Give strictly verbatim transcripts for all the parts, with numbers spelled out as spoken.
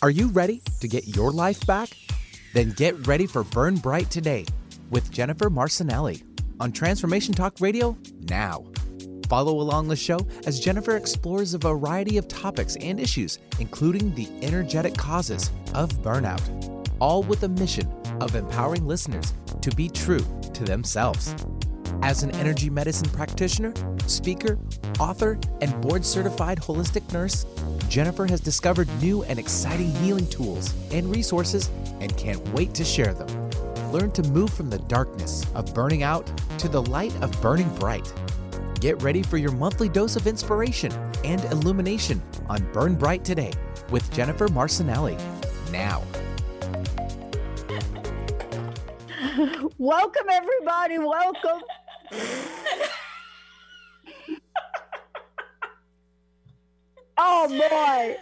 Are you ready to get your life back? Then get ready for Burn Bright Today with Jennifer Marcinelli on Transformation Talk Radio now. Follow along the show as Jennifer explores a variety of topics and issues, including the energetic causes of burnout, all with the mission of empowering listeners to be true to themselves. As an energy medicine practitioner, speaker, author, and board-certified holistic nurse, Jennifer has discovered new and exciting healing tools and resources and can't wait to share them. Learn to move from the darkness of burning out to the light of burning bright. Get ready for your monthly dose of inspiration and illumination on Burn Bright Today with Jennifer Marcinelli now. Welcome, everybody. Welcome. Oh, boy.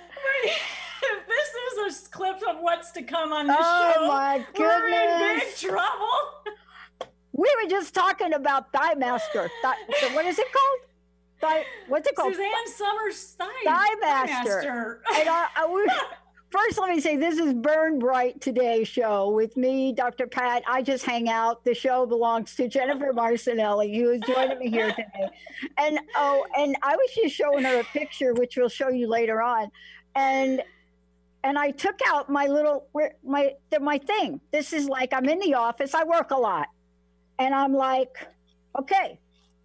If this is a clip of what's to come on the oh, show, my goodness. We're in big trouble. We were just talking about Thigh Master. Thigh, what is it called? Thigh, what's it called? Suzanne Summers Thigh, Thigh Master. Master. And I, I, we, first, let me say, this is Burn Bright Today show with me, Doctor Pat. I just hang out. The show belongs to Jennifer Marcinelli, who is joining me here today. And oh, and I was just showing her a picture, which we'll show you later on. And and I took out my little my my thing. This is like I'm in the office. I work a lot, and I'm like, okay.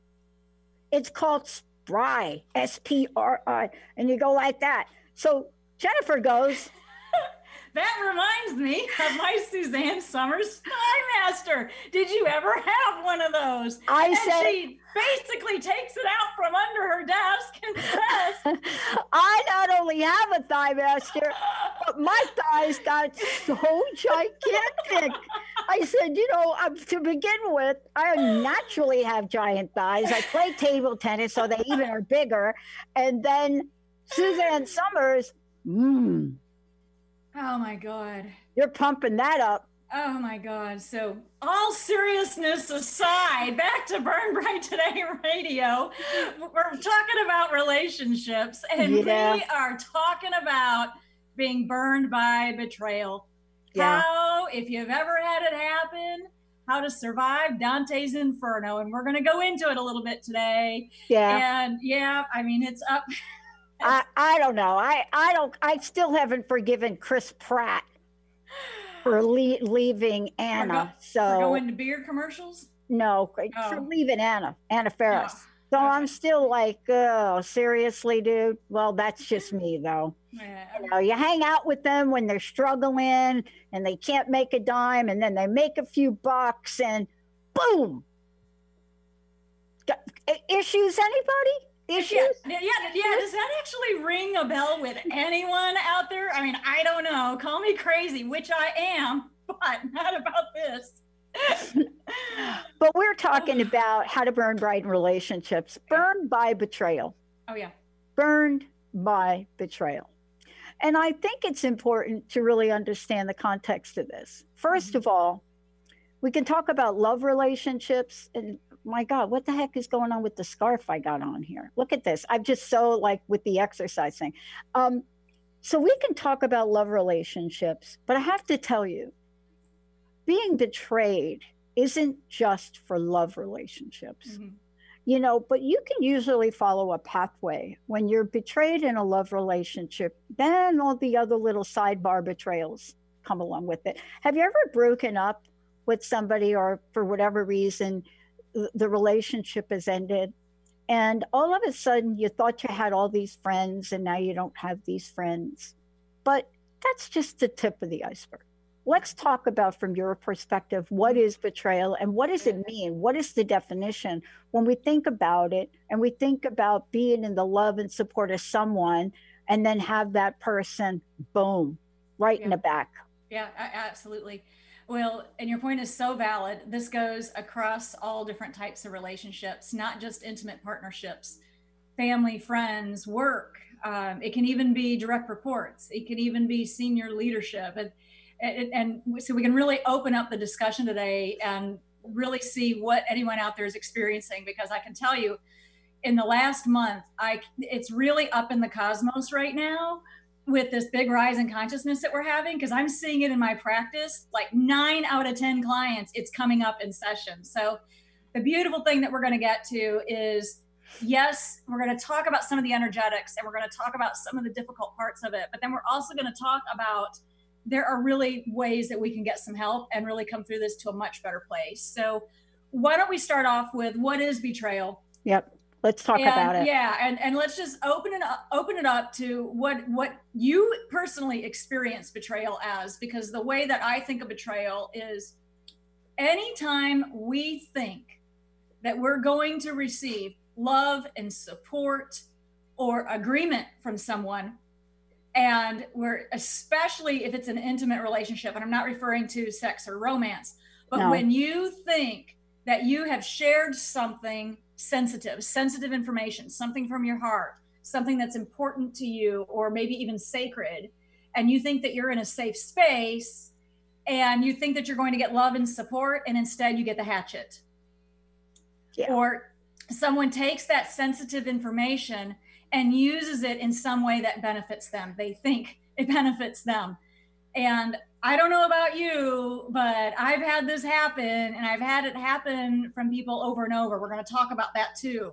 It's called Spry, S P R I, and you go like that. So Jennifer goes. That reminds me of my Suzanne Summers Thigh Master. Did you ever have one of those? I and said, she basically takes it out from under her desk and says, I not only have a Thigh Master, but my thighs got so gigantic. I said, you know, um, to begin with, I naturally have giant thighs. I play table tennis, so they even are bigger. And then Suzanne Summers, mmm. Oh my God. You're pumping that up. Oh my God. So all seriousness aside, back to Burn Bright Today Radio. We're talking about relationships and yeah. we are talking about being burned by betrayal. Yeah. How, if you've ever had it happen, how to survive Dante's Inferno. And we're going to go into it a little bit today. Yeah. And yeah, I mean, it's up. I, I don't know. I, I don't, I still haven't forgiven Chris Pratt for le- leaving Anna. For go, so for going to beer commercials? No, oh. for leaving Anna, Anna Faris. Oh. So Okay. I'm still like, oh, seriously, dude? Well, that's just me, though. Yeah. You know, you hang out with them when they're struggling and they can't make a dime, and then they make a few bucks and boom. Got, issues, anybody? Issues? Yeah, yeah, yeah. Does that actually ring a bell with anyone out there? I mean, I don't know. Call me crazy, which I am, but not about this. But we're talking about how to burn bright in relationships. Burned by betrayal. Oh, yeah. Burned by betrayal. And I think it's important to really understand the context of this. First mm-hmm. of all, we can talk about love relationships and my God, what the heck is going on with the scarf I got on here? Look at this. I'm just so like with the exercise thing. Um, so we can talk about love relationships, but I have to tell you, being betrayed isn't just for love relationships, mm-hmm. you know, but you can usually follow a pathway. When you're betrayed in a love relationship, then all the other little sidebar betrayals come along with it. Have you ever broken up with somebody or for whatever reason, the relationship has ended and all of a sudden you thought you had all these friends and now you don't have these friends? But that's just the tip of the iceberg. Let's talk about from your perspective, what is betrayal and what does it mean? What is the definition when we think about it and we think about being in the love and support of someone and then have that person, boom, right yeah. in the back. Yeah, absolutely. Well, and your point is so valid. This goes across all different types of relationships, not just intimate partnerships, family, friends, work. Um, it can even be direct reports. It can even be senior leadership. And, and, and so we can really open up the discussion today and really see what anyone out there is experiencing, because I can tell you in the last month, I it's really up in the cosmos right now. with this big rise in consciousness that we're having, because I'm seeing it in my practice, like nine out of ten clients, it's coming up in session. So the beautiful thing that we're going to get to is, yes, we're going to talk about some of the energetics and we're going to talk about some of the difficult parts of it, but then we're also going to talk about there are really ways that we can get some help and really come through this to a much better place. So why don't we start off with what is betrayal? Yep. Let's talk and, about it. Yeah, and, and let's just open it up, open it up to what what you personally experience betrayal as, because the way that I think of betrayal is anytime we think that we're going to receive love and support or agreement from someone, and we're, especially if it's an intimate relationship, and I'm not referring to sex or romance, but no. When you think that you have shared something sensitive, sensitive information, something from your heart, something that's important to you, or maybe even sacred, and you think that you're in a safe space and you think that you're going to get love and support, and instead you get the hatchet. Yeah. Or someone takes that sensitive information and uses it in some way that benefits them. They think it benefits them. And I don't know about you, but I've had this happen, and I've had it happen from people over and over. We're going to talk about that too.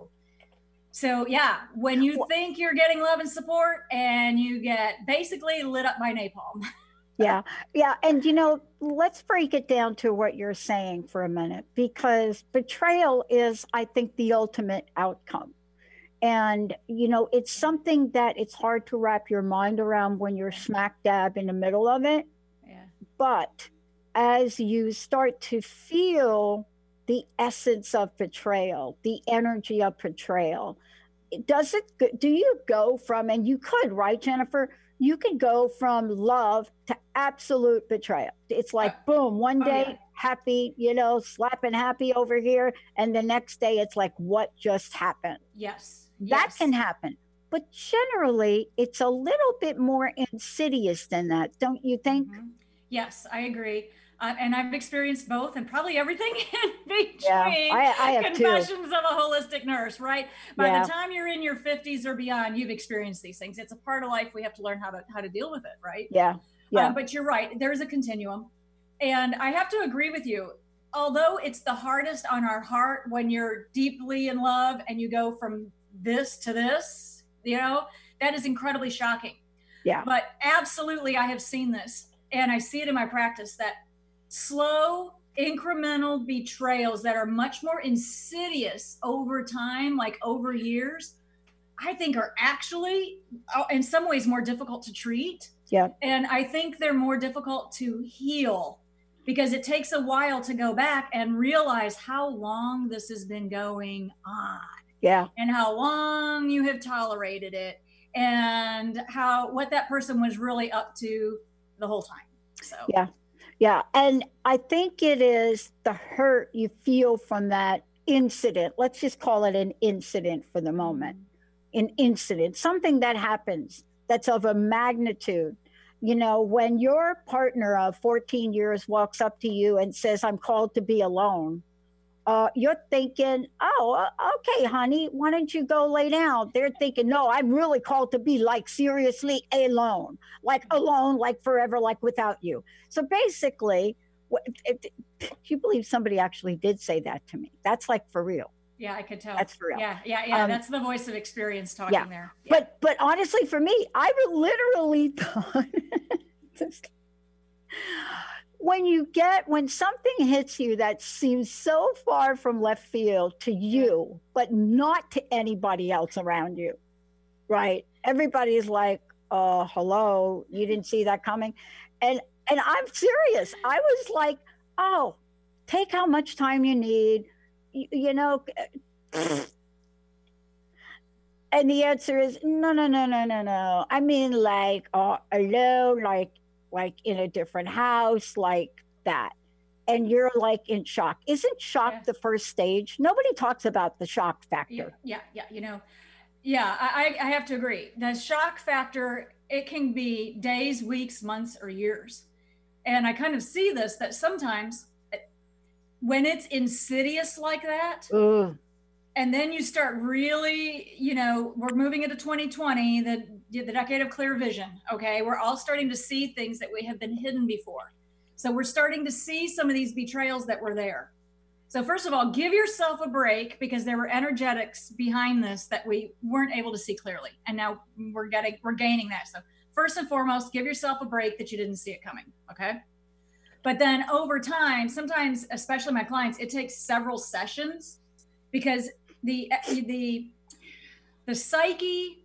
So yeah, when you think you're getting love and support and you get basically lit up by napalm. Yeah. Yeah. And, you know, let's break it down to what you're saying for a minute, because betrayal is, I think, the ultimate outcome. And, you know, it's something that it's hard to wrap your mind around when you're smack dab in the middle of it. Yeah. But as you start to feel the essence of betrayal, the energy of betrayal, does it, do you go from, and you could, right, Jennifer? You could go from love to absolute betrayal. It's like, uh, boom, one day, oh, yeah. happy, you know, slapping happy over here. And the next day it's like, what just happened? Yes. That yes. can happen. But generally, it's a little bit more insidious than that, don't you think? Mm-hmm. Yes, I agree. Uh, and I've experienced both, and probably everything in between. Yeah, I, I have Confessions too. of a Holistic Nurse, right? By yeah. the time you're in your fifties or beyond, you've experienced these things. It's a part of life. We have to learn how to how to deal with it, right? Yeah, yeah. Um, but you're right. There's a continuum. And I have to agree with you. Although it's the hardest on our heart when you're deeply in love and you go from this to this, you know, that is incredibly shocking. Yeah. But absolutely, I have seen this, and I see it in my practice, that slow, incremental betrayals that are much more insidious over time, like over years, I think are actually in some ways more difficult to treat. Yeah. And I think they're more difficult to heal, because it takes a while to go back and realize how long this has been going on. Yeah. And how long you have tolerated it, and how, what that person was really up to the whole time. So, yeah. Yeah. And I think it is the hurt you feel from that incident. Let's just call it an incident for the moment. An incident, something that happens that's of a magnitude. You know, when your partner of fourteen years walks up to you and says, I'm called to be alone, uh, you're thinking, oh, okay, honey, why don't you go lay down? They're thinking, no, I'm really called to be like seriously alone, like alone, like forever, like without you. So basically, if, if you believe somebody actually did say that to me, that's like for real. Yeah, I could tell. That's for real. Yeah, yeah, yeah. Um, that's the voice of experience talking yeah. there. Yeah. But but honestly, for me, I literally thought just, when you get, when something hits you that seems so far from left field to you, but not to anybody else around you, right? Everybody is like, uh, hello, you didn't see that coming. And and I'm serious. I was like, oh, take how much time you need, you, you know. And the answer is no, no, no, no, no, no. I mean, like uh, alone, like like in a different house, like that. And you're like in shock. Isn't shock yeah. the first stage? Nobody talks about the shock factor. Yeah, yeah, yeah. You know, yeah, I, I have to agree. The shock factor, it can be days, weeks, months, or years. And I kind of see this, that sometimes when it's insidious like that, Ooh. And then you start really, you know, we're moving into twenty twenty, the, the decade of clear vision. Okay. We're all starting to see things that we have been hidden before. So we're starting to see some of these betrayals that were there. So first of all, give yourself a break, because there were energetics behind this that we weren't able to see clearly. And now we're getting, we're gaining that. So first and foremost, give yourself a break that you didn't see it coming. Okay. But then over time, sometimes, especially my clients, it takes several sessions, because the, the, the psyche,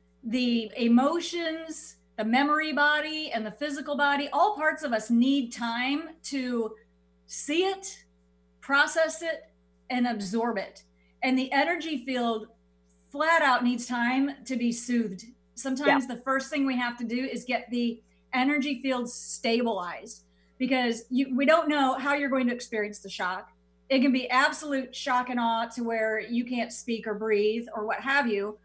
the emotions, the memory body, and the physical body, all parts of us need time to see it, process it, and absorb it. And the energy field flat out needs time to be soothed. Sometimes yeah. the first thing we have to do is get the energy field stabilized, because you, we don't know how you're going to experience the shock. It can be absolute shock and awe to where you can't speak or breathe or what have you,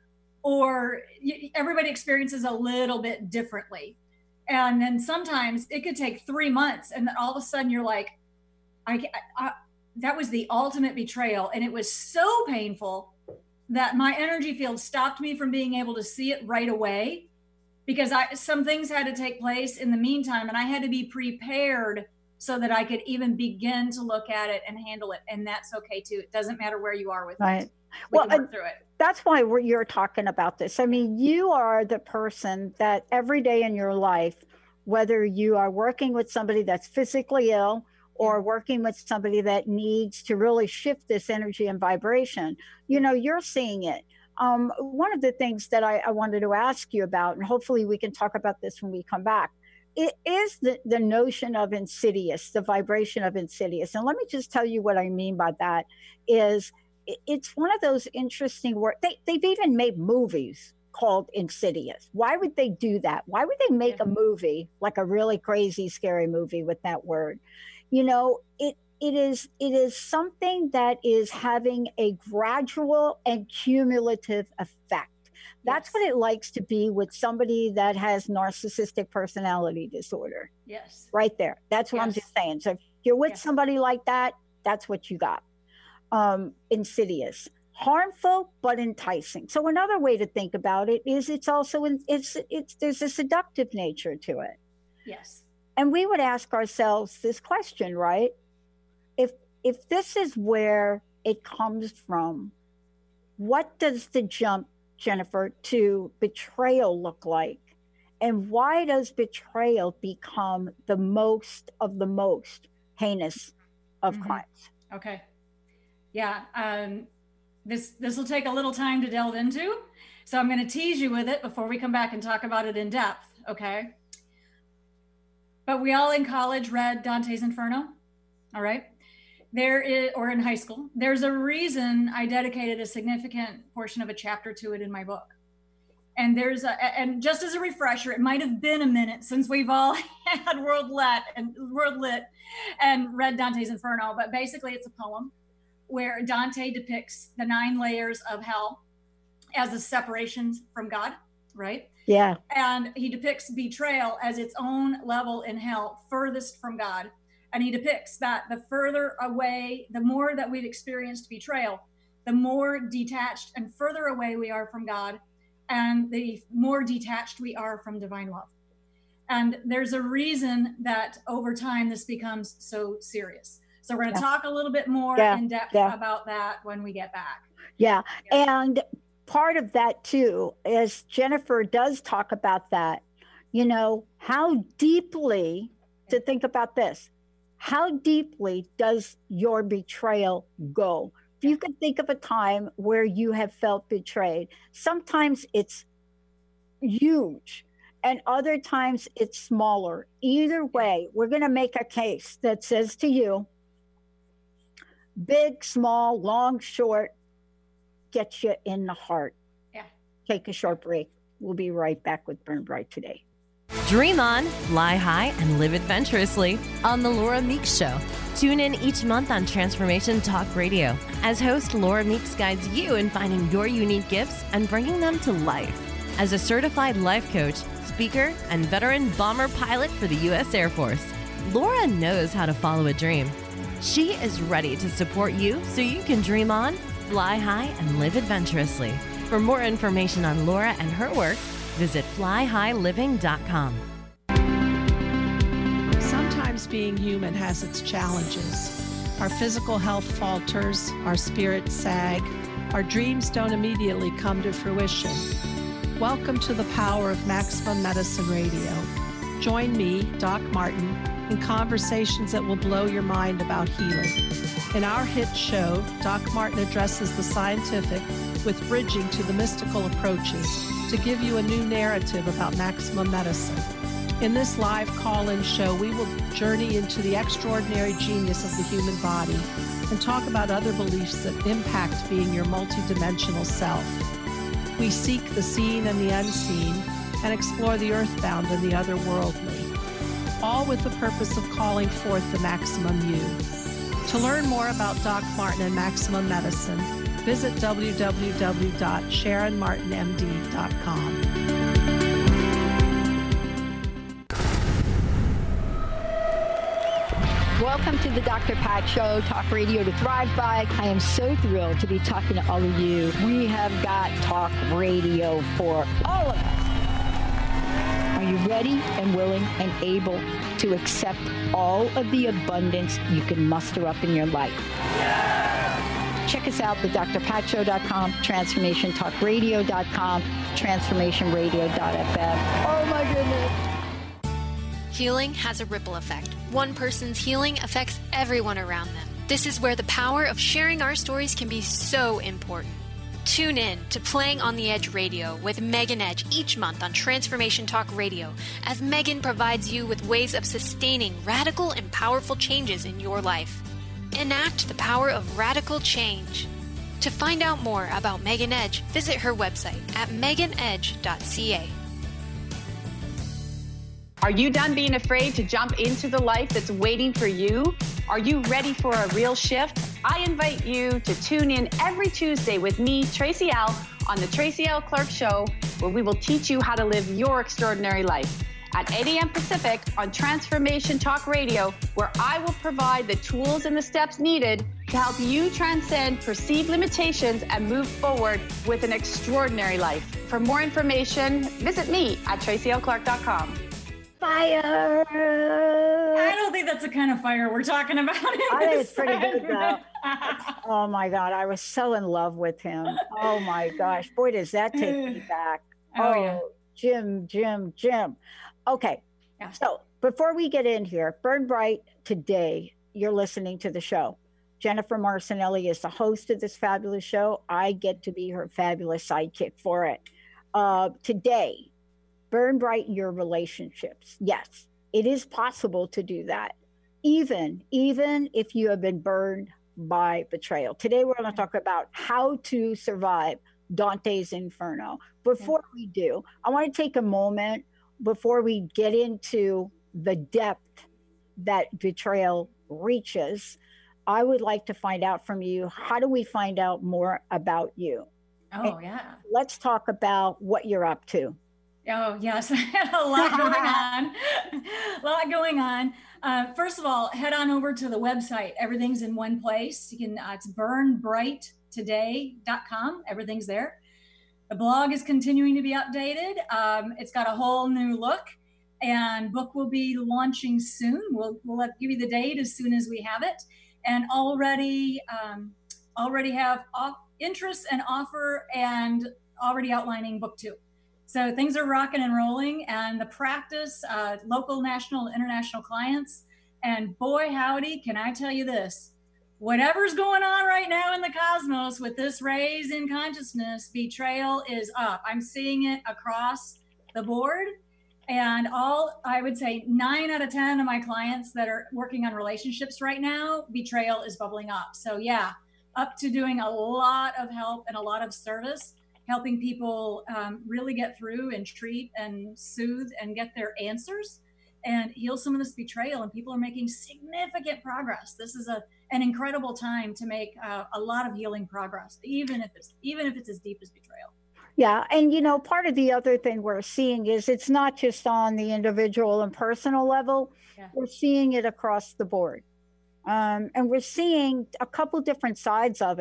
or you, everybody experiences a little bit differently. And then sometimes it could take three months. And then all of a sudden you're like, I, I, that was the ultimate betrayal. And it was so painful that my energy field stopped me from being able to see it right away, because I, some things had to take place in the meantime, and I had to be prepared so that I could even begin to look at it and handle it. And that's okay too. It doesn't matter where you are with right. it. We well, can work through it. That's why we're, you're talking about this. I mean, you are the person that every day in your life, whether you are working with somebody that's physically ill or working with somebody that needs to really shift this energy and vibration, you know, you're seeing it. Um, one of the things that I, I wanted to ask you about, and hopefully we can talk about this when we come back, it is the, the notion of insidious, the vibration of insidious. And let me just tell you what I mean by that is it, it's one of those interesting words. They, they've even made movies called Insidious. Why would they do that? Why would they make a movie, like a really crazy, scary movie with that word? You know, it it is it is something that is having a gradual and cumulative effect. That's yes. what it likes to be with somebody that has narcissistic personality disorder. Yes. Right there. That's what yes. I'm just saying. So if you're with yes. somebody like that, that's what you got. Um, insidious, harmful, but enticing. So another way to think about it is it's also, in, it's, it's, there's a seductive nature to it. Yes. And we would ask ourselves this question, right? If, if this is where it comes from, what does the jump, Jennifer, to betrayal look like? And why does betrayal become the most of the most heinous of mm-hmm. crimes? Okay. Yeah. Um, this, this will take a little time to delve into. So I'm going to tease you with it before we come back and talk about it in depth. Okay. But we all in college read Dante's Inferno. All right. There is, or in high school, there's a reason I dedicated a significant portion of a chapter to it in my book. And there's a, and just as a refresher, it might have been a minute since we've all had World Lit and World Lit and read Dante's Inferno, but basically it's a poem where Dante depicts the nine layers of hell as a separation from God, right? Yeah. And he depicts betrayal as its own level in hell, furthest from God. And he depicts that the further away, the more that we've experienced betrayal, the more detached and further away we are from God, and the more detached we are from divine love. And there's a reason that over time this becomes so serious. So we're going to yeah. talk a little bit more yeah. in depth yeah. about that when we get back. Yeah. yeah. And part of that too is Jennifer does talk about that, you know, how deeply, to think about this, how deeply does your betrayal go? If you could think of a time where you have felt betrayed, sometimes it's huge and other times it's smaller. Either way, we're going to make a case that says to you, big, small, long, short, gets you in the heart. Yeah. Take a short break. We'll be right back with Burn Bright today. Dream on, fly high, and live adventurously on The Laura Meeks Show. Tune in each month on Transformation Talk Radio as host Laura Meeks guides you in finding your unique gifts and bringing them to life. As a certified life coach, speaker, and veteran bomber pilot for the U S Air Force, Laura knows how to follow a dream. She is ready to support you so you can dream on, fly high and live adventurously. For more information on Laura and her work, visit fly high living dot com. Sometimes being human has its challenges. Our physical health falters, our spirits sag, our dreams don't immediately come to fruition. Welcome to the power of Maximum Medicine Radio. Join me, Doc Martin, in conversations that will blow your mind about healing. In our hit show, Doc Martin addresses the scientific with bridging to the mystical approaches to give you a new narrative about maximum medicine. In this live call-in show, we will journey into the extraordinary genius of the human body and talk about other beliefs that impact being your multidimensional self. We seek the seen and the unseen and explore the earthbound and the otherworldly, all with the purpose of calling forth the maximum you. To learn more about Doc Martin and Maximum Medicine, visit w w w dot sharon martin m d dot com. Welcome to the Doctor Pat Show, Talk Radio to Thrive By. I am so thrilled to be talking to all of you. We have got Talk Radio for all of us. Are you ready and willing and able to accept all of the abundance you can muster up in your life? Yeah. Check us out, the d r pat show dot com, transformation talk radio dot com, transformation radio dot f m. Oh my goodness. Healing has a ripple effect. One person's healing affects everyone around them. This is where the power of sharing our stories can be so important. Tune in to Playing on the Edge Radio with Megan Edge each month on Transformation Talk Radio, as Megan provides you with ways of sustaining radical and powerful changes in your life. Enact the power of radical change. To find out more about Megan Edge, visit her website at megan edge dot c a. Are you done being afraid to jump into the life that's waiting for you? Are you ready for a real shift? I invite you to tune in every Tuesday with me, Tracy L., on the Tracy L. Clark Show, where we will teach you how to live your extraordinary life. At eight a.m. Pacific on Transformation Talk Radio, where I will provide the tools and the steps needed to help you transcend perceived limitations and move forward with an extraordinary life. For more information, visit me at tracy l clark dot com. Fire! I don't think that's the kind of fire we're talking about. I think it's pretty good, though. Oh, my God. I was so in love with him. Oh, my gosh. Boy, does that take me back. Oh, Oh, yeah. Jim, Jim, Jim. Okay. Yeah. So before we get in here, Burn Bright today, you're listening to the show. Jennifer Marcinelli is the host of this fabulous show. I get to be her fabulous sidekick for it. Uh, today, burn bright your relationships. Yes, it is possible to do that, even, even if you have been burned by betrayal. Today, we're going to talk about how to survive Dante's Inferno. Before we do, I want to take a moment before we get into the depth that betrayal reaches. I would like to find out from you, how do we find out more about you? Oh, And yeah. let's talk about what you're up to. Oh, yes. A lot going on. A lot going on. Uh, first of all, head on over to the website. Everything's in one place. You can, uh, it's burn bright today dot com. Everything's there. The blog is continuing to be updated. Um, it's got a whole new look, and book will be launching soon. We'll, we'll let, give you the date as soon as we have it. And already, um, already have off, interest and offer, and already outlining book two. So things are rocking and rolling, and the practice, uh, local, national, international clients. And boy, howdy, can I tell you this, whatever's going on right now in the cosmos with this raise in consciousness, betrayal is up. I'm seeing it across the board. And all, I would say nine out of ten of my clients that are working on relationships right now, betrayal is bubbling up. So yeah, up to doing a lot of help and a lot of service, helping people um, really get through and treat and soothe and get their answers and heal some of this betrayal. And people are making significant progress. This is a an incredible time to make uh, a lot of healing progress, even if it's even if it's as deep as betrayal. Yeah. And, you know, part of the other thing we're seeing is it's not just on the individual and personal level. Yeah. We're seeing it across the board. Um, and we're seeing a couple different sides of it.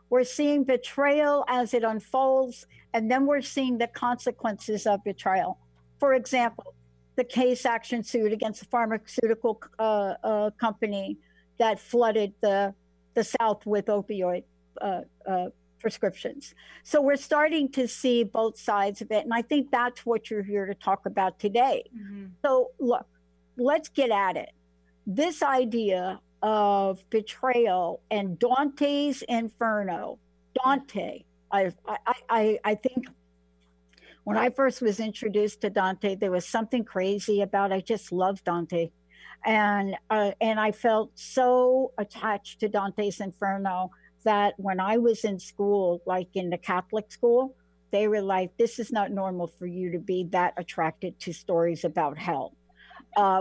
We're seeing betrayal as it unfolds, and then we're seeing the consequences of betrayal. For example, the case action suit against a pharmaceutical uh, uh, company that flooded the, the South with opioid uh, uh, prescriptions. So we're starting to see both sides of it. And I think that's what you're here to talk about today. Mm-hmm. So look, let's get at it. This idea of betrayal and Dante's Inferno, Dante, I, I, I, I think when I first was introduced to Dante, there was something crazy about, I just loved Dante. And, uh, and I felt so attached to Dante's Inferno that when I was in school, like in the Catholic school, they were like, this is not normal for you to be that attracted to stories about hell. Uh,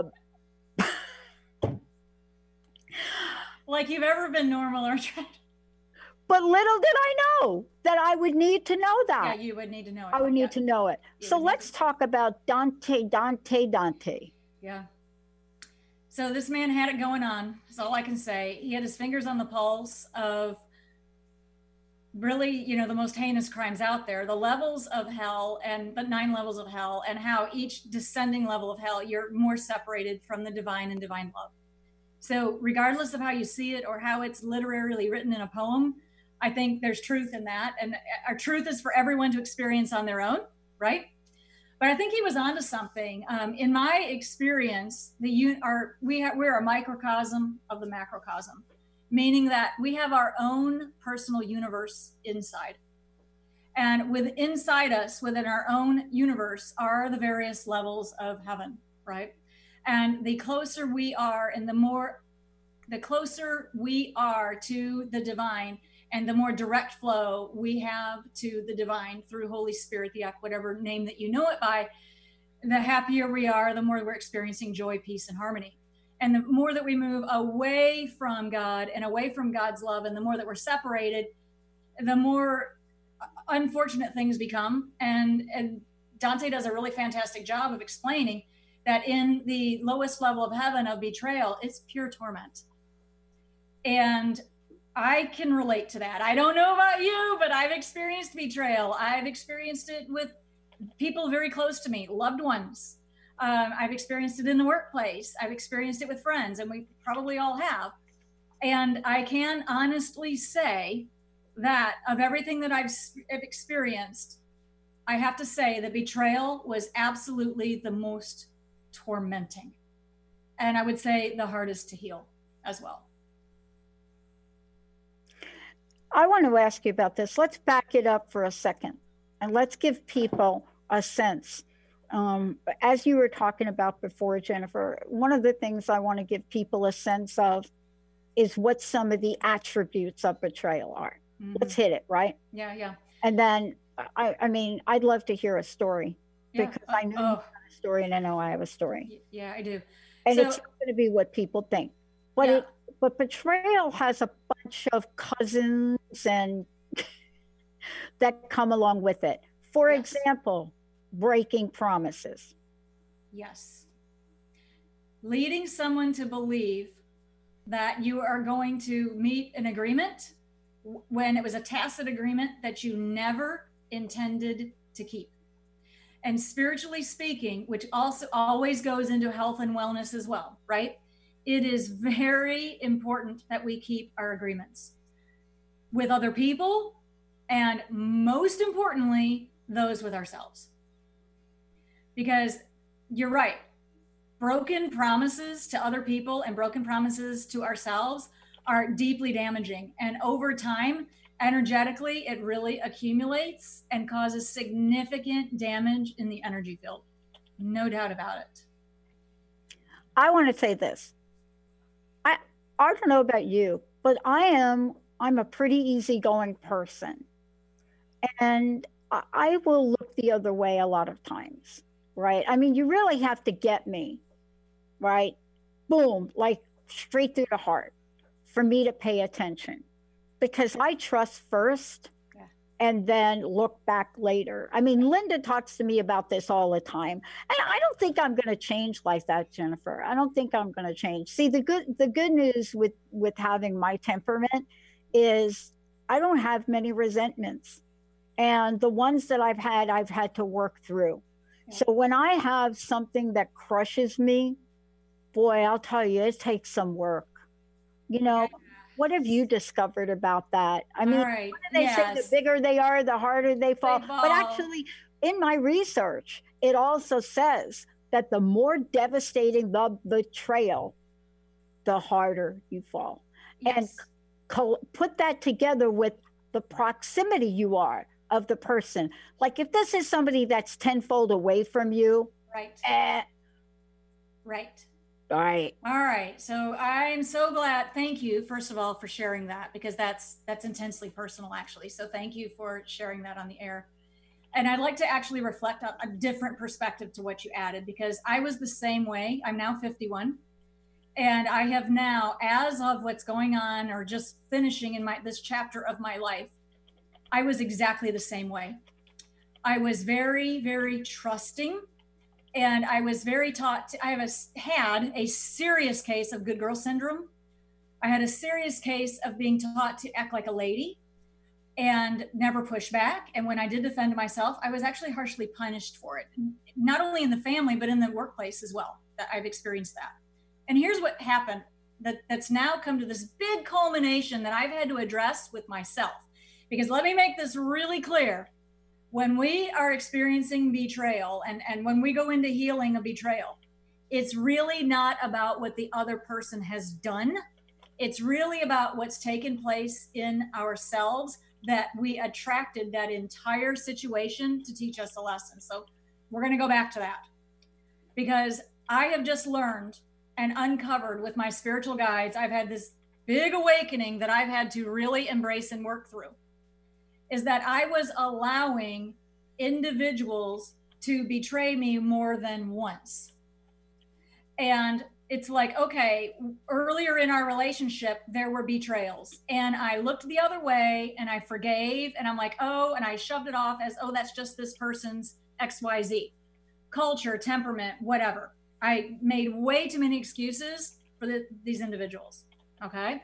like you've ever been normal or attracted. But little did I know that I would need to know that. Yeah, you would need to know it. I would need yeah. to know it. You so let's talk about Dante, Dante, Dante. Yeah. So this man had it going on. That's all I can say. He had his fingers on the pulse of really, you know, the most heinous crimes out there, the levels of hell and the nine levels of hell, and how each descending level of hell, you're more separated from the divine and divine love. So regardless of how you see it or how it's literarily written in a poem, I think there's truth in that. And our truth is for everyone to experience on their own, right? But I think he was onto something. Um, in my experience, the our, we ha- we're a microcosm of the macrocosm, meaning that we have our own personal universe inside. And with inside us, within our own universe, are the various levels of heaven, right? And the closer we are and the more, the closer we are to the divine, and the more direct flow we have to the divine through Holy Spirit, the whatever name that you know it by, the happier we are, the more we're experiencing joy, peace, and harmony. And the more that we move away from God and away from God's love, and the more that we're separated, the more unfortunate things become. And, and Dante does a really fantastic job of explaining that in the lowest level of heaven of betrayal, it's pure torment. And I can relate to that. I don't know about you, but I've experienced betrayal. I've experienced it with people very close to me, loved ones. Um, I've experienced it in the workplace. I've experienced it with friends, and we probably all have. And I can honestly say that of everything that I've, I've experienced, I have to say that betrayal was absolutely the most tormenting. And I would say the hardest to heal as well. I want to ask you about this. Let's back it up for a second, and let's give people a sense. Um, as you were talking about before, Jennifer, one of the things I want to give people a sense of is what some of the attributes of betrayal are. Mm-hmm. Let's hit it, right? Yeah, yeah. And then, I, I mean, I'd love to hear a story, yeah. because uh, I know oh. you have a story, and I know I have a story. Yeah, I do. And so, it's not going to be what people think. But yeah. it, but betrayal has a bunch of cousins and that come along with it. For yes. example, breaking promises. Yes. Leading someone to believe that you are going to meet an agreement when it was a tacit agreement that you never intended to keep. And spiritually speaking, which also always goes into health and wellness as well, right? It is very important that we keep our agreements with other people, and most importantly, those with ourselves. Because you're right, broken promises to other people and broken promises to ourselves are deeply damaging. And over time, energetically, it really accumulates and causes significant damage in the energy field. No doubt about it. I want to say this. I, I don't know about you, but I am, I'm a pretty easygoing person. And I will look the other way a lot of times, right? I mean, you really have to get me, right? Boom, like straight through the heart for me to pay attention, because I trust first yeah. and then look back later. I mean, Linda talks to me about this all the time, and I don't think I'm going to change like that, Jennifer. I don't think I'm going to change. See, the good, the good news with, with having my temperament is I don't have many resentments. And the ones that I've had, I've had to work through. Yeah. So when I have something that crushes me, boy, I'll tell you, it takes some work. You know, yeah. What have you discovered about that? I mean, right. what do they yes. say? The bigger they are, the harder they fall. they fall. But actually, in my research, it also says that the more devastating the betrayal, the harder you fall. Yes. And co- put that together with the proximity you are of the person. Like if this is somebody that's tenfold away from you. Right. Eh, right. All right. All right. So I'm so glad. Thank you, first of all, for sharing that, because that's that's intensely personal, actually. So thank you for sharing that on the air. And I'd like to actually reflect on a different perspective to what you added, because I was the same way. I'm now fifty-one. And I have now, as of what's going on or just finishing in my this chapter of my life, I was exactly the same way. I was very, very trusting. And I was very taught, to, I have a, had a serious case of good girl syndrome. I had a serious case of being taught to act like a lady and never push back. And when I did defend myself, I was actually harshly punished for it. Not only in the family, but in the workplace as well, that I've experienced that. And here's what happened that, that's now come to this big culmination that I've had to address with myself. Because let me make this really clear. When we are experiencing betrayal and, and when we go into healing a betrayal, it's really not about what the other person has done. It's really about what's taken place in ourselves, that we attracted that entire situation to teach us a lesson. So we're going to go back to that, because I have just learned and uncovered with my spiritual guides. I've had this big awakening that I've had to really embrace and work through, is that I was allowing individuals to betray me more than once. And it's like, okay, earlier in our relationship, there were betrayals and I looked the other way and I forgave and I'm like, oh, and I shoved it off as, oh, that's just this person's X Y Z, culture, temperament, whatever. I made way too many excuses for the, these individuals, okay?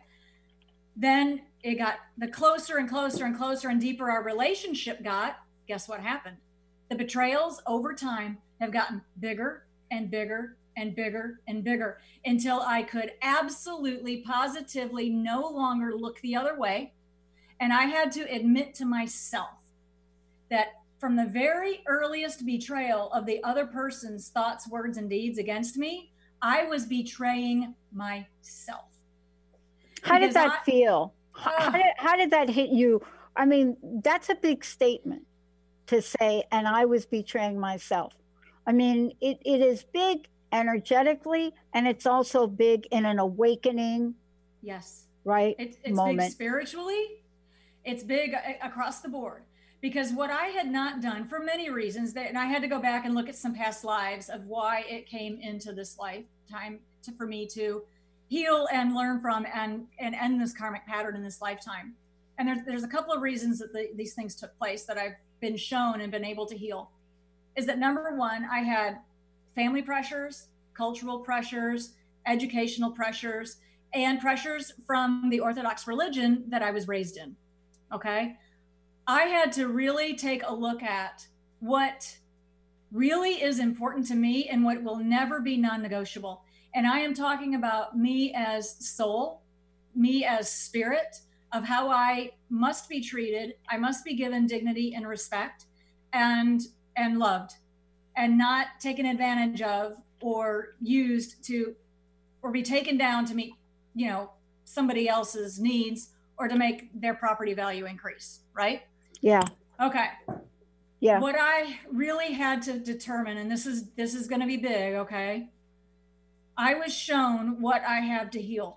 Then it got the closer and closer and closer and deeper our relationship got. Guess what happened? The betrayals over time have gotten bigger and bigger and bigger and bigger until I could absolutely, positively no longer look the other way. And I had to admit to myself that from the very earliest betrayal of the other person's thoughts, words, and deeds against me, I was betraying myself. How did that I, feel? Uh, how, did, how did that hit you? I mean, that's a big statement to say, and I was betraying myself. I mean, it, it is big energetically, and it's also big in an awakening. Yes. Right? It, it's moment. Big spiritually. It's big across the board. Because what I had not done for many reasons, that, and I had to go back and look at some past lives of why it came into this lifetime to, for me to heal and learn from and, and end this karmic pattern in this lifetime. And there's, there's a couple of reasons that the, these things took place that I've been shown and been able to heal. Is that number one, I had family pressures, cultural pressures, educational pressures, and pressures from the Orthodox religion that I was raised in, okay? I had to really take a look at what really is important to me and what will never be non-negotiable. And I am talking about me as soul, me as spirit, of how I must be treated. I must be given dignity and respect and and loved, and not taken advantage of or used to, or be taken down to meet, you know, somebody else's needs or to make their property value increase, right? Yeah. Okay. Yeah. What I really had to determine, and this is this is going to be big, okay? I was shown what I have to heal.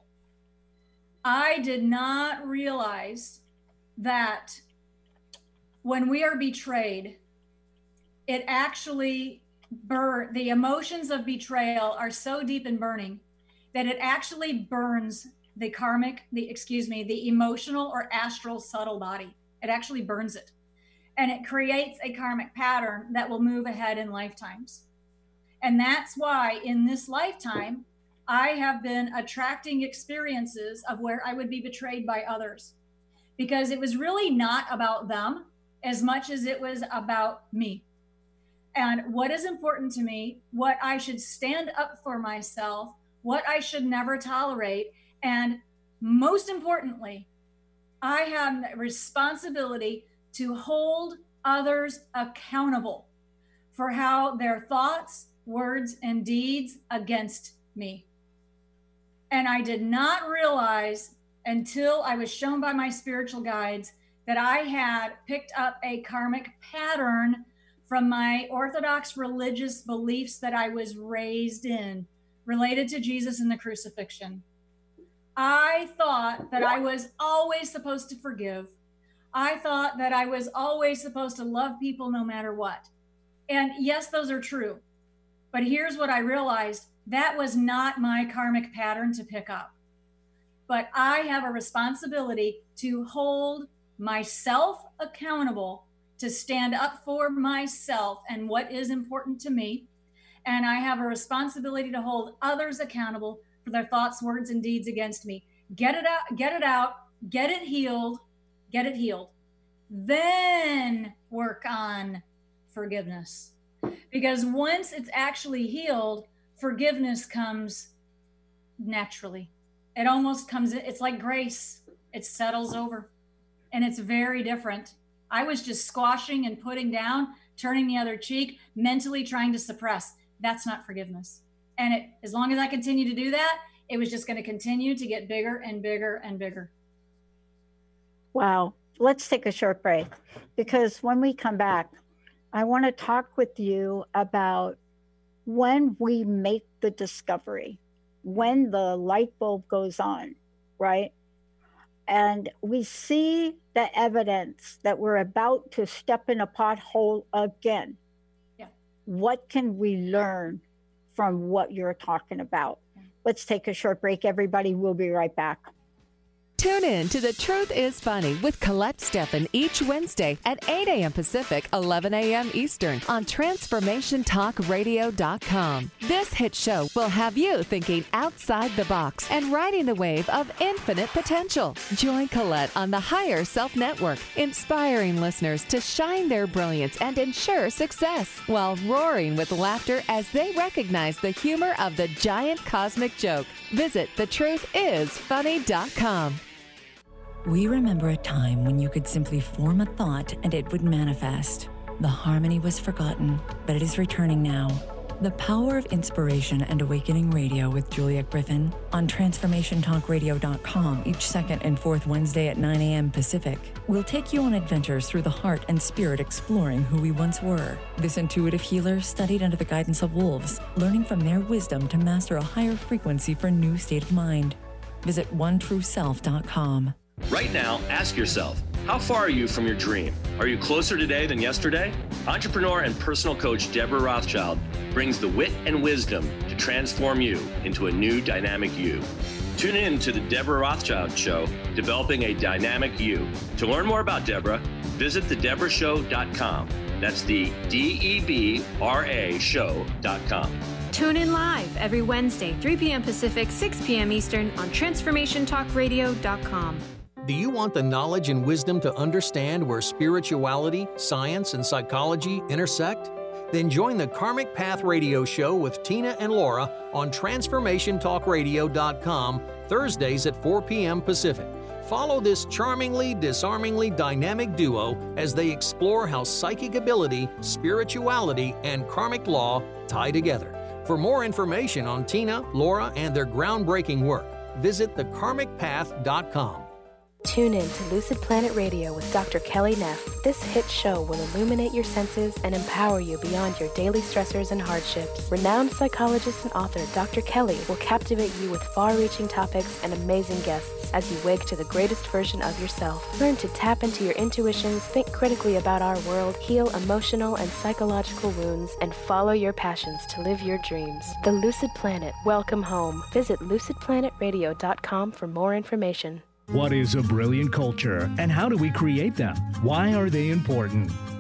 I did not realize that when we are betrayed, it actually burn the emotions of betrayal are so deep and burning that it actually burns the karmic, the excuse me, the emotional or astral subtle body. It actually burns it. And it creates a karmic pattern that will move ahead in lifetimes. And that's why in this lifetime, I have been attracting experiences of where I would be betrayed by others. because it was really not about them as much as it was about me. And what is important to me, what I should stand up for myself, what I should never tolerate. And most importantly, I have a responsibility to hold others accountable for how their thoughts, words, and deeds against me. And I did not realize until I was shown by my spiritual guides that I had picked up a karmic pattern from my Orthodox religious beliefs that I was raised in, related to Jesus and the crucifixion. I thought that I was always supposed to forgive. I thought that I was always supposed to love people no matter what. And yes, those are true. But here's what I realized. That was not my karmic pattern to pick up. But I have a responsibility to hold myself accountable, to stand up for myself and what is important to me. And I have a responsibility to hold others accountable for their thoughts, words, and deeds against me. Get it out, get it out, get it healed, get it healed. Then work on forgiveness. Because once it's actually healed, forgiveness comes naturally. It almost comes, it's like grace. It settles over. And it's very different. I was just squashing and putting down, turning the other cheek, mentally trying to suppress. That's not forgiveness. And it, as long as I continue to do that, it was just going to continue to get bigger and bigger and bigger. Wow. Let's take a short break, because when we come back, I want to talk with you about when we make the discovery, when the light bulb goes on, right? And we see the evidence that we're about to step in a pothole again. Yeah. What can we learn from what you're talking about? Let's take a short break, everybody. We'll be right back. Tune in to The Truth is Funny with Colette Steffen each Wednesday at eight a.m. Pacific, eleven a.m. Eastern on Transformation Talk Radio dot com. This hit show will have you thinking outside the box and riding the wave of infinite potential. Join Colette on the Higher Self Network, inspiring listeners to shine their brilliance and ensure success while roaring with laughter as they recognize the humor of the giant cosmic joke. Visit the truth is funny dot com. We remember a time when you could simply form a thought and it would manifest. The harmony was forgotten, but it is returning now. The Power of Inspiration and Awakening Radio with Julia Griffin on Transformation Talk Radio dot com each second and fourth Wednesday at nine a.m. Pacific. We'll take you on adventures through the heart and spirit, exploring who we once were. This intuitive healer studied under the guidance of wolves, learning from their wisdom to master a higher frequency for a new state of mind. Visit one true self dot com. Right now, ask yourself, how far are you from your dream? Are you closer today than yesterday? Entrepreneur and personal coach Deborah Rothschild brings the wit and wisdom to transform you into a new dynamic you. Tune in to the Deborah Rothschild Show, Developing a Dynamic You. To learn more about Deborah, visit the deborah show dot com. That's the D E B R A show dot com. Tune in live every Wednesday, three p.m. Pacific, six p.m. Eastern on Transformation Talk Radio dot com. Do you want the knowledge and wisdom to understand where spirituality, science, and psychology intersect? Then join the Karmic Path Radio Show with Tina and Laura on Transformation Talk Radio dot com Thursdays at four p.m. Pacific. Follow this charmingly, disarmingly dynamic duo as they explore how psychic ability, spirituality, and karmic law tie together. For more information on Tina, Laura, and their groundbreaking work, visit the karmic path dot com. Tune in to Lucid Planet Radio with Doctor Kelly Neff. This hit show will illuminate your senses and empower you beyond your daily stressors and hardships. Renowned psychologist and author Doctor Kelly will captivate you with far-reaching topics and amazing guests as you wake to the greatest version of yourself. Learn to tap into your intuitions, think critically about our world, heal emotional and psychological wounds, and follow your passions to live your dreams. The Lucid Planet. Welcome home. Visit lucid planet radio dot com for more information. What is a brilliant culture, and how do we create them? Why are they important?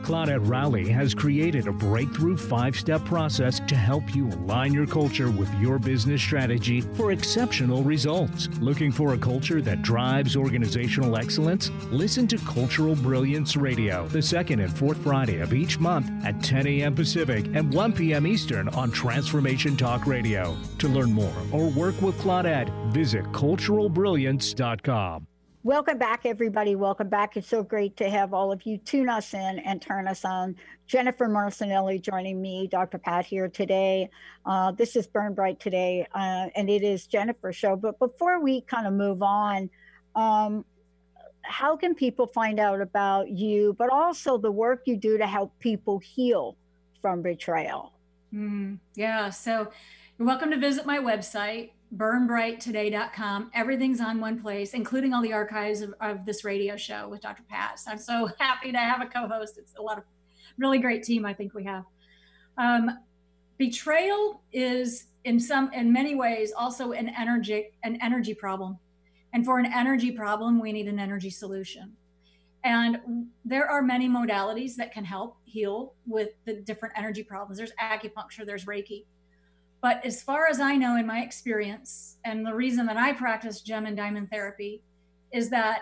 Claudette Rowley has created a breakthrough five-step process to help you align your culture with your business strategy for exceptional results. Looking for a culture that drives organizational excellence? Listen to Cultural Brilliance Radio, the second and fourth Friday of each month at ten a.m. Pacific and one p.m. Eastern on Transformation Talk Radio. To learn more or work with Claudette, visit cultural brilliance dot com. Welcome back, everybody. Welcome back. It's so great to have all of you tune us in and turn us on. Jennifer Marcinelli joining me, Doctor Pat here today. Uh, this is Burn Bright Today, uh, and it is Jennifer's show. But before we kind of move on, um, how can people find out about you, but also the work you do to help people heal from betrayal? Mm, yeah, so you're welcome to visit my website, burn bright today dot com. Everything's on one place, including all the archives of, of this radio show with Doctor Pat. So I'm so happy to have a co-host. It's a lot of really great team I think we have. Um, betrayal is in some, in many ways, also an energy, an energy problem. And for an energy problem, we need an energy solution. And there are many modalities that can help heal with the different energy problems. There's acupuncture, there's Reiki. But as far as I know in my experience, and the reason that I practice gem and diamond therapy is that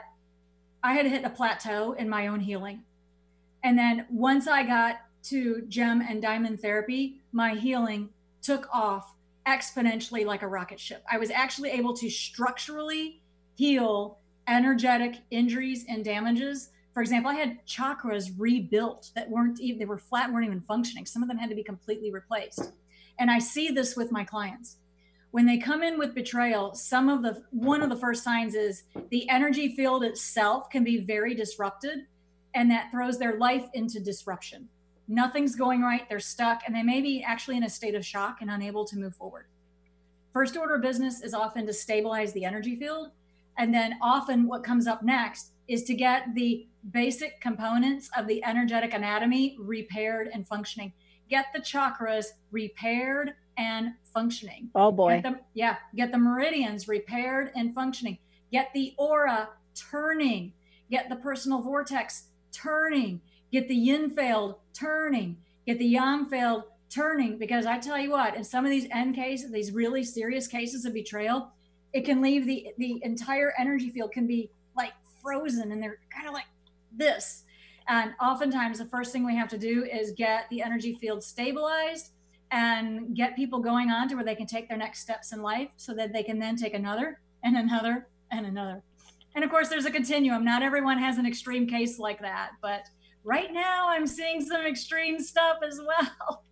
I had hit a plateau in my own healing. And then once I got to gem and diamond therapy, my healing took off exponentially like a rocket ship. I was actually able to structurally heal energetic injuries and damages. For example, I had chakras rebuilt that weren't even, they were flat, weren't even functioning. Some of them had to be completely replaced. And I see this with my clients. When they come in with betrayal, some of the, one of the first signs is the energy field itself can be very disrupted, and that throws their life into disruption. Nothing's going right, they're stuck, and they may be actually in a state of shock and unable to move forward. First order of business is often to stabilize the energy field. And then often what comes up next is to get the basic components of the energetic anatomy repaired and functioning. Get the chakras repaired and functioning. Oh boy. Get the, yeah, get the meridians repaired and functioning. Get the aura turning. Get the personal vortex turning. Get the yin field turning. Get the yang field turning. Because I tell you what, in some of these end cases, these really serious cases of betrayal, it can leave the, the entire energy field can be like frozen, and they're kind of like this. And oftentimes the first thing we have to do is get the energy field stabilized and get people going on to where they can take their next steps in life so that they can then take another and another and another. And of course, there's a continuum. Not everyone has an extreme case like that, but right now I'm seeing some extreme stuff as well.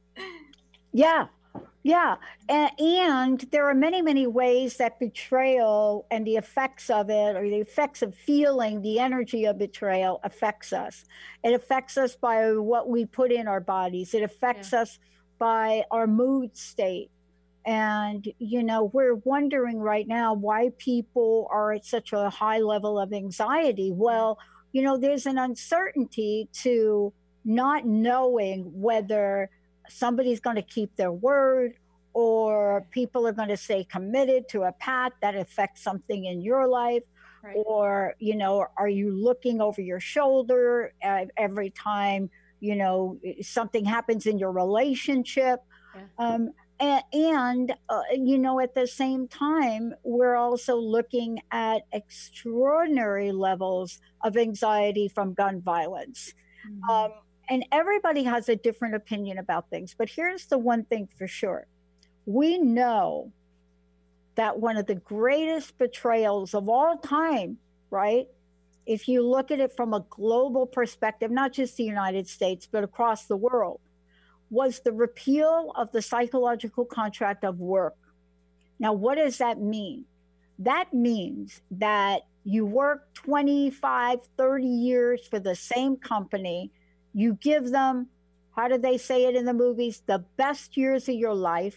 Yeah. Yeah. And, and there are many, many ways that betrayal and the effects of it, or the effects of feeling the energy of betrayal, affects us. It affects us by what we put in our bodies. It affects yeah. us by our mood state. And, you know, we're wondering right now why people are at such a high level of anxiety. Well, you know, there's an uncertainty to not knowing whether somebody's going to keep their word, or people are going to stay committed to a path that affects something in your life. Right. Or, you know, are you looking over your shoulder uh, every time, you know, something happens in your relationship? Yeah. Um, and, and uh, you know, at the same time, we're also looking at extraordinary levels of anxiety from gun violence. Mm-hmm. Um, And everybody has a different opinion about things. But here's the one thing for sure. We know that one of the greatest betrayals of all time, right? If you look at it from a global perspective, not just the United States, but across the world, was the repeal of the psychological contract of work. Now, what does that mean? That means that you work twenty-five, thirty years for the same company. You give them, how do they say it in the movies, the best years of your life,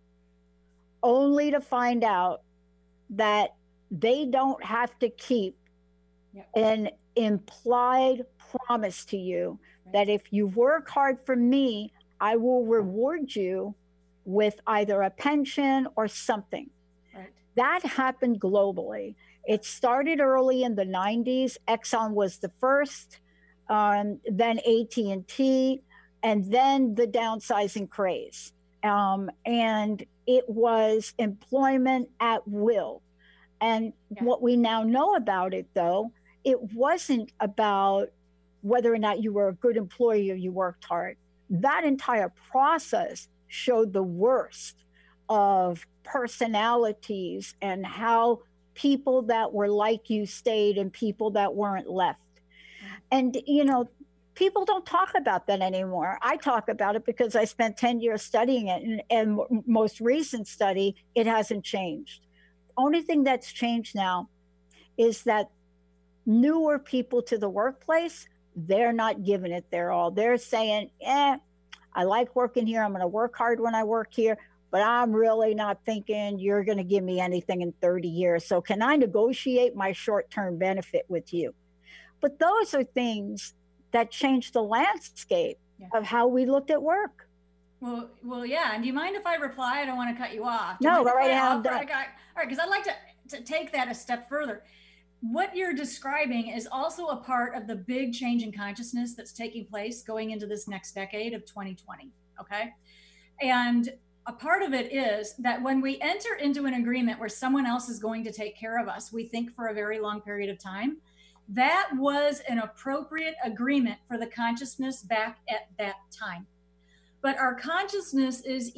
only to find out that they don't have to keep yep. an implied promise to you right. that if you work hard for me, I will reward you with either a pension or something. Right. That happened globally. It started early in the nineties. Exxon was the first. um, then A T and T, and then the downsizing craze. Um, and it was employment at will. And yeah. what we now know about it, though, it wasn't about whether or not you were a good employee or you worked hard. That entire process showed the worst of personalities and how people that were like you stayed and people that weren't left. And, you know, people don't talk about that anymore. I talk about it because I spent ten years studying it, and, and most recent study, it hasn't changed. Only thing that's changed now is that newer people to the workplace, they're not giving it their all. They're saying, eh, I like working here. I'm going to work hard when I work here, but I'm really not thinking you're going to give me anything in thirty years. So can I negotiate my short-term benefit with you? But those are things that changed the landscape yeah. of how we looked at work. Well, well, yeah. And do you mind if I reply? I don't want to cut you off. Do no, go right ahead. All right, because I'd like to, to take that a step further. What you're describing is also a part of the big change in consciousness that's taking place going into this next decade of twenty twenty, okay? And a part of it is that when we enter into an agreement where someone else is going to take care of us, we think for a very long period of time, that was an appropriate agreement for the consciousness back at that time. But our consciousness is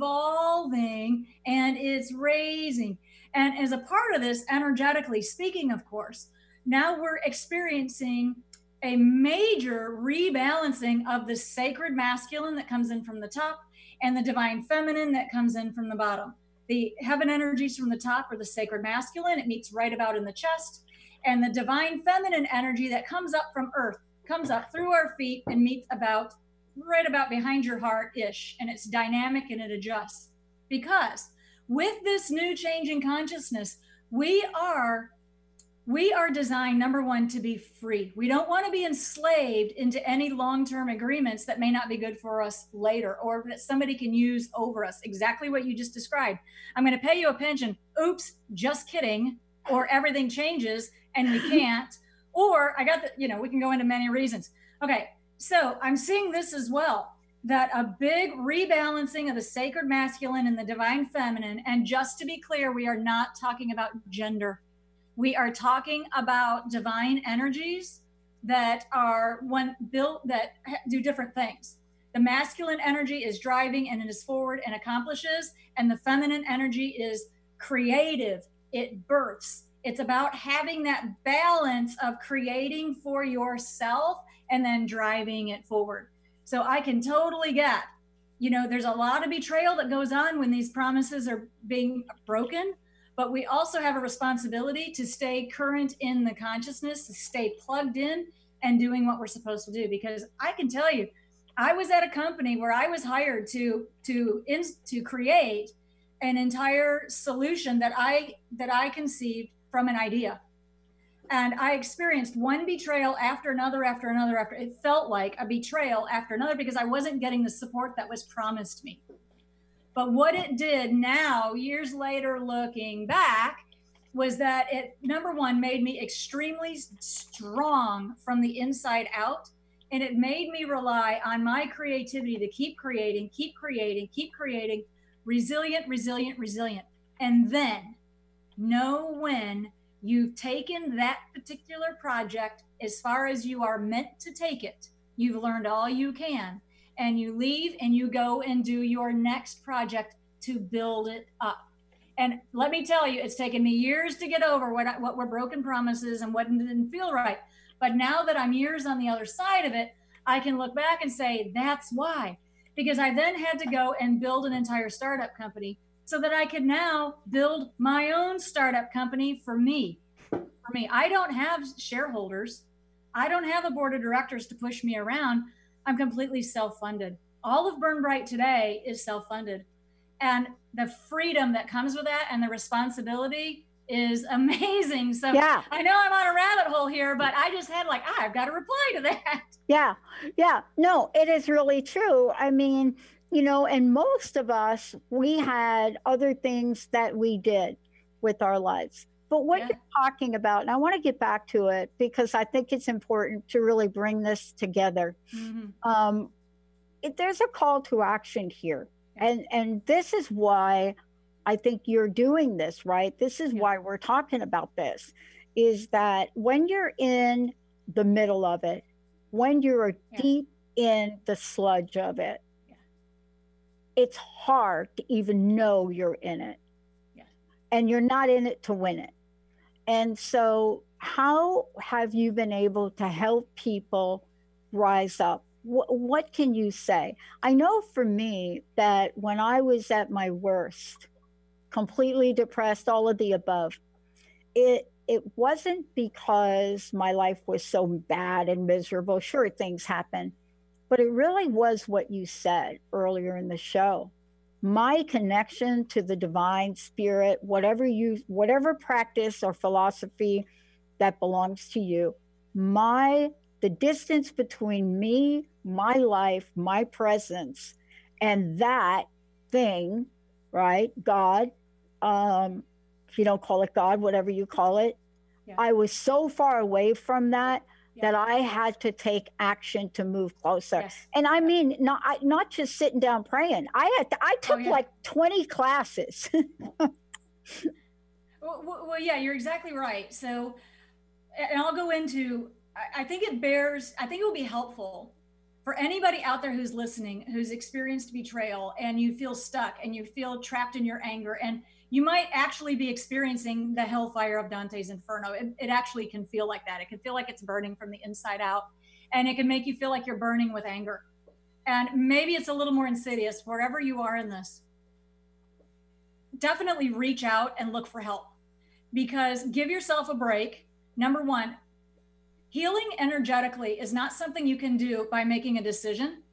evolving and it's raising. And as a part of this, energetically speaking, of course, now we're experiencing a major rebalancing of the sacred masculine that comes in from the top and the divine feminine that comes in from the bottom. The heaven energies from the top are the sacred masculine. It meets right about in the chest. And the divine feminine energy that comes up from earth, comes up through our feet and meets about right about behind your heart-ish. And it's dynamic and it adjusts. Because with this new change in consciousness, we are we are designed, number one, to be free. We don't want to be enslaved into any long-term agreements that may not be good for us later or that somebody can use over us. Exactly what you just described. I'm going to pay you a pension. Oops, just kidding. Or everything changes and we can't. Or I got the, you know, we can go into many reasons. Okay, so I'm seeing this as well, that a big rebalancing of the sacred masculine and the divine feminine. And just to be clear, we are not talking about gender. We are talking about divine energies that are one built that do different things. The masculine energy is driving and it is forward and accomplishes, and the feminine energy is creative. It births. It's about having that balance of creating for yourself and then driving it forward. So I can totally get, you know, there's a lot of betrayal that goes on when these promises are being broken, but we also have a responsibility to stay current in the consciousness, to stay plugged in and doing what we're supposed to do. Because I can tell you, I was at a company where I was hired to to in, to create an entire solution that I that I conceived from an idea. And I experienced one betrayal after another, after another, after it felt like a betrayal after another because I wasn't getting the support that was promised me. But what it did now, years later, looking back, was that it, number one, made me extremely strong from the inside out. And it made me rely on my creativity to keep creating, keep creating, keep creating, resilient, resilient, resilient. And then know when you've taken that particular project as far as you are meant to take it, you've learned all you can, and you leave and you go and do your next project to build it up. And let me tell you, it's taken me years to get over what, what were broken promises and what didn't feel right. But now that I'm years on the other side of it, I can look back and say, that's why. Because I then had to go and build an entire startup company so that I could now build my own startup company for me. For me, I don't have shareholders. I don't have a board of directors to push me around. I'm completely self-funded. All of Burn Bright today is self-funded. And the freedom that comes with that and the responsibility is amazing. So yeah. I know I'm on a rabbit hole here, but I just had like, ah, I've got to reply to that. Yeah. Yeah. No, it is really true. I mean, you know, and most of us, we had other things that we did with our lives. But what Yeah. you're talking about, and I want to get back to it because I think it's important to really bring this together. Mm-hmm. Um, it, there's a call to action here. And, and this is why I think you're doing this, right? This is why we're talking about this, is that when you're in the middle of it, when you're Yeah. deep in the sludge of it, Yeah. it's hard to even know you're in it. Yeah. And you're not in it to win it. And so how have you been able to help people rise up? Wh- what can you say? I know for me that when I was at my worst, completely depressed, all of the above, it it wasn't because my life was so bad and miserable. Sure, things happen, but it really was what you said earlier in the show. My connection to the divine spirit, whatever you, whatever practice or philosophy that belongs to you, my, the distance between me, my life, my presence, and that thing, right? God, um, if you don't call it God, whatever you call it, Yeah. I was so far away from that Yeah. that I had to take action to move closer. Yes. And I mean, not I, not just sitting down praying. I had to, I took Oh, yeah. like twenty classes. Well, well, well, yeah, you're exactly right. So, and I'll go into, I, I think it bears, I think it will be helpful for anybody out there who's listening, who's experienced betrayal and you feel stuck and you feel trapped in your anger, and you might actually be experiencing the hellfire of Dante's Inferno. It, it actually can feel like that. It can feel like it's burning from the inside out, and it can make you feel like you're burning with anger. And maybe it's a little more insidious. Wherever you are in this, definitely reach out and look for help, because give yourself a break. Number one, healing energetically is not something you can do by making a decision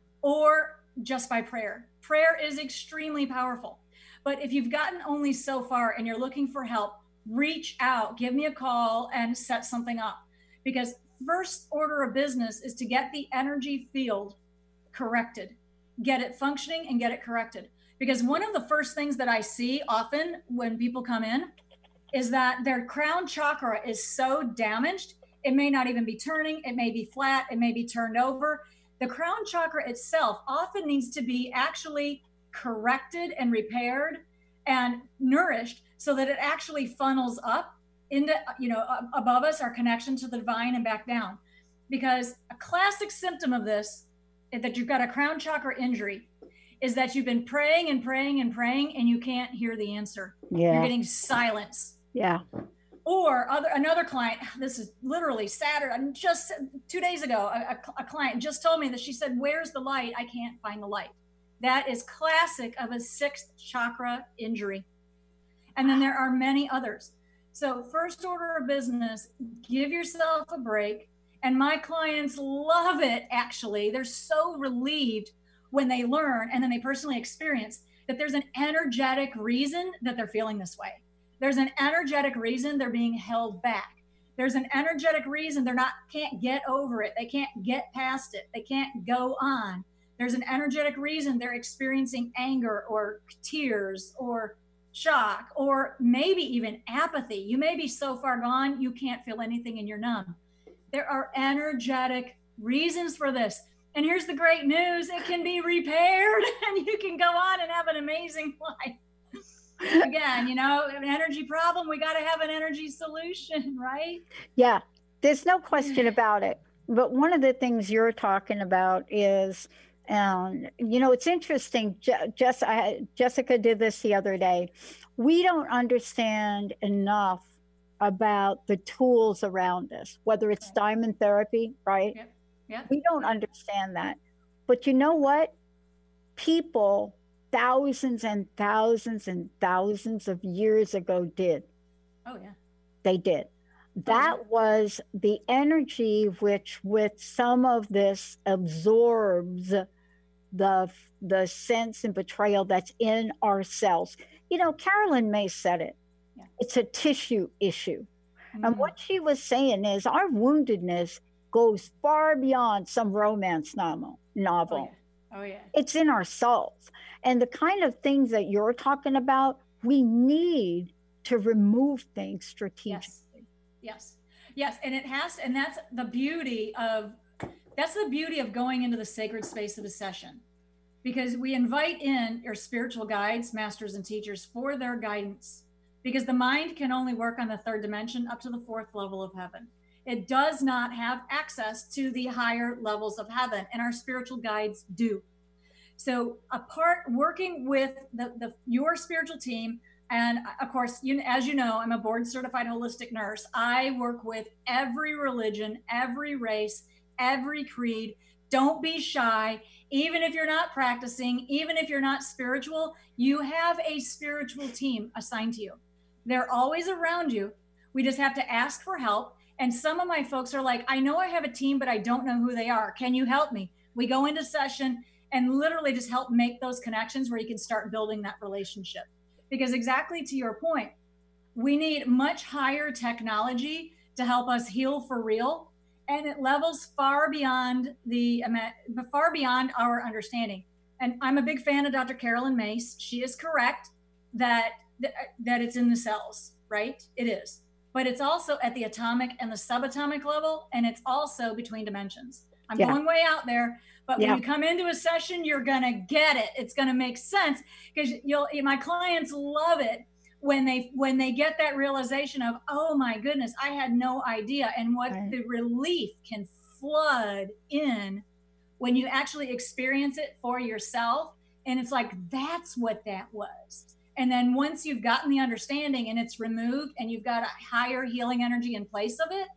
or just by prayer. Prayer is extremely powerful. But if you've gotten only so far and you're looking for help, reach out, give me a call and set something up. Because first order of business is to get the energy field corrected, get it functioning and get it corrected. Because one of the first things that I see often when people come in is that their crown chakra is so damaged, it may not even be turning, it may be flat, it may be turned over. The crown chakra itself often needs to be actually corrected and repaired and nourished so that it actually funnels up into, you know, above us, our connection to the divine, and back down. Because a classic symptom of this, that you've got a crown chakra injury, is that you've been praying and praying and praying and you can't hear the answer. Yeah. You're getting silence. Yeah. Or other another client, this is literally Saturday, just two days ago, a, a client just told me that she said, "Where's the light? I can't find the light." That is classic of a sixth chakra injury. And then there are many others. So first order of business, give yourself a break. And my clients love it, actually. They're so relieved when they learn and then they personally experience that there's an energetic reason that they're feeling this way. There's an energetic reason they're being held back. There's an energetic reason they're not, can't get over it. They can't get past it. They can't go on. There's an energetic reason they're experiencing anger or tears or shock, or maybe even apathy. You may be so far gone, you can't feel anything and you're numb. There are energetic reasons for this. And here's the great news: it can be repaired and you can go on and have an amazing life. Again, you know, an energy problem, we got to have an energy solution, right? Yeah, there's no question about it. But one of the things you're talking about is, um, you know, it's interesting. Je- Jess, I, Jessica did this the other day. We don't understand enough about the tools around us, whether it's diamond therapy, right? Yep. Yep. We don't understand that. But you know what? People thousands and thousands and thousands of years ago did. Oh, yeah. They did. That was the energy which, with some of this, absorbs the the sense and betrayal that's in our cells. You know, Carolyn May said it. Yeah. It's a tissue issue. Mm-hmm. And what she was saying is our woundedness goes far beyond some romance novel. novel. Oh, yeah. Oh, yeah. It's in our souls. And the kind of things that you're talking about, we need to remove things strategically. Yes. Yes. Yes. And it has, and that's the beauty of, that's the beauty of going into the sacred space of a session, because we invite in your spiritual guides, masters and teachers for their guidance, because the mind can only work on the third dimension up to the fourth level of heaven. It does not have access to the higher levels of heaven, and our spiritual guides do. So apart working with the, the your spiritual team, and of course, you, as you know, I'm a board certified holistic nurse. I work with every religion, every race, every creed. Don't be shy. Even if you're not practicing, even if you're not spiritual, you have a spiritual team assigned to you. They're always around you. We just have to ask for help. And some of my folks are like, I know I have a team, but I don't know who they are. Can you help me? We go into session and literally just help make those connections where you can start building that relationship. Because exactly to your point, we need much higher technology to help us heal for real. And it levels far beyond the far beyond our understanding. And I'm a big fan of Doctor Carolyn Myss. She is correct that that it's in the cells, right? It is. But it's also at the atomic and the subatomic level, and it's also between dimensions. I'm yeah. going way out there, but yeah. when you come into a session, you're gonna get it. It's gonna make sense, because you'll. My clients love it when they when they get that realization of, oh my goodness, I had no idea, and what right. the relief can flood in when you actually experience it for yourself, and it's like, that's what that was. And then once you've gotten the understanding and it's removed and you've got a higher healing energy in place of it,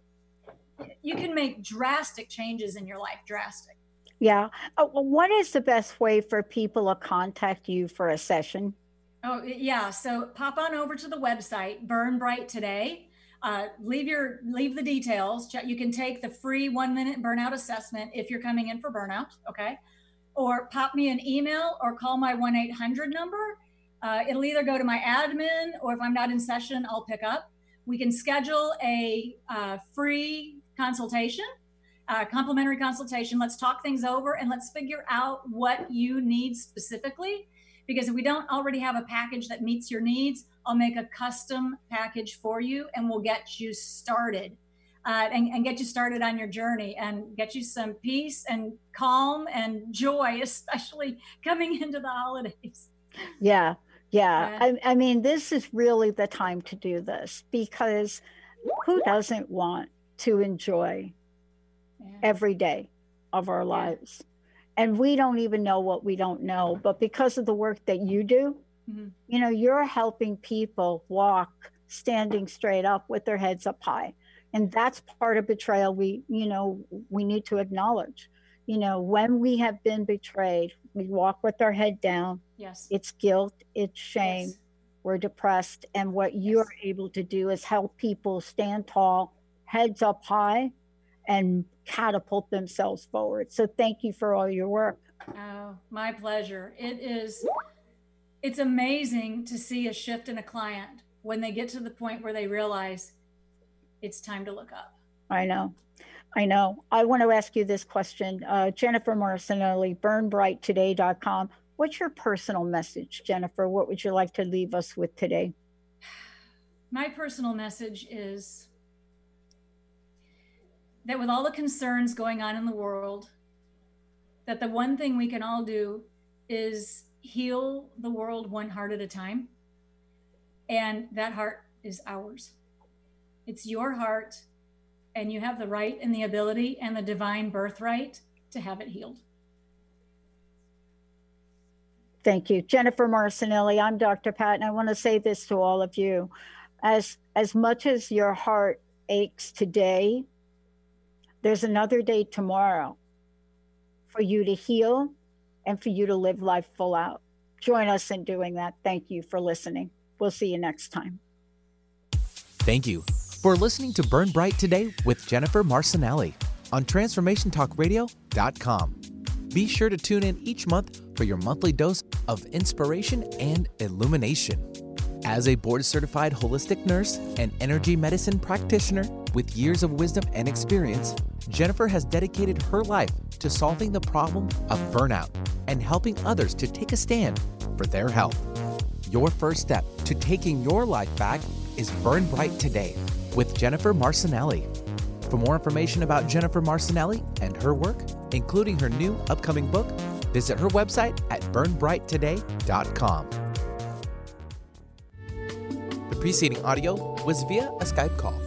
you can make drastic changes in your life, drastic. Yeah. Uh, what is the best way for people to contact you for a session? Oh, yeah. So pop on over to the website, Burn Bright Today. Uh, leave your leave the details. You can take the free one minute burnout assessment if you're coming in for burnout. Okay. Or pop me an email or call my one eight hundred number. Uh, it'll either go to my admin, or if I'm not in session, I'll pick up. We can schedule a uh, free consultation, uh, complimentary consultation. Let's talk things over and let's figure out what you need specifically. Because if we don't already have a package that meets your needs, I'll make a custom package for you and we'll get you started uh, and, and get you started on your journey and get you some peace and calm and joy, especially coming into the holidays. Yeah. Yeah. I, I mean, this is really the time to do this, because who doesn't want to enjoy yeah. every day of our yeah. lives? And we don't even know what we don't know, but because of the work that you do, mm-hmm. you know, you're helping people walk standing straight up with their heads up high. And that's part of betrayal we, you know, we need to acknowledge. You know, when we have been betrayed, we walk with our head down. Yes. It's guilt, it's shame, yes. we're depressed. And what yes. you're able to do is help people stand tall, heads up high, and catapult themselves forward. So thank you for all your work. Oh, my pleasure. It is, it's amazing to see a shift in a client when they get to the point where they realize it's time to look up. I know. I know. I want to ask you this question. Uh, Jennifer Marcinelli, burn bright today dot com. What's your personal message, Jennifer? What would you like to leave us with today? My personal message is that with all the concerns going on in the world, that the one thing we can all do is heal the world one heart at a time. And that heart is ours. It's your heart. And you have the right and the ability and the divine birthright to have it healed. Thank you. Jennifer Marcinelli, I'm Doctor Pat, and I want to say this to all of you. As, as much as your heart aches today, there's another day tomorrow for you to heal and for you to live life full out. Join us in doing that. Thank you for listening. We'll see you next time. Thank you for listening to Burn Bright Today with Jennifer Marcinelli on transformation talk radio dot com. Be sure to tune in each month for your monthly dose of inspiration and illumination. As a board-certified holistic nurse and energy medicine practitioner with years of wisdom and experience, Jennifer has dedicated her life to solving the problem of burnout and helping others to take a stand for their health. Your first step to taking your life back is Burn Bright Today with Jennifer Marcinelli. For more information about Jennifer Marcinelli and her work, including her new upcoming book, visit her website at burn bright today dot com. The preceding audio was via a Skype call.